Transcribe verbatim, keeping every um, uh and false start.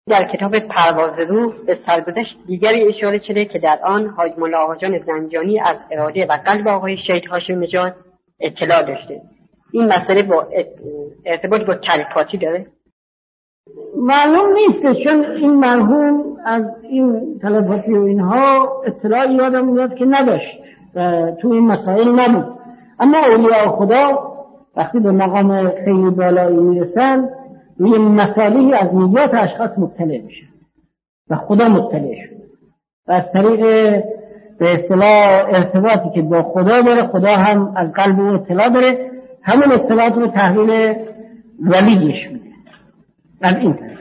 در کتاب پرواز روح به سرگذشت دیگری اشاره شده که در آن حاج ملا آقاجان زنجانی از اراده و قلب آقای شهید هاشم نژاد اطلاع داشته. این مسئله با ارتباط با تلپاتی داره؟ معلوم نیست، چون این مرحوم از این تلپاتی و اینها اطلاعی یادم میاد که نداشت و تو این مسائل نبود. اما اولیاء خدا وقتی به مقام خیلی بالایی میرسن روی مسائلی از نیات اشخاص مطلع میشن و خدا مطلع شد و از طریق به اصطلاح ارتباطی که با خدا داره، خدا هم از قلب اون اطلاع داره، همون اطلاعات رو تحویل ولیش میده. از این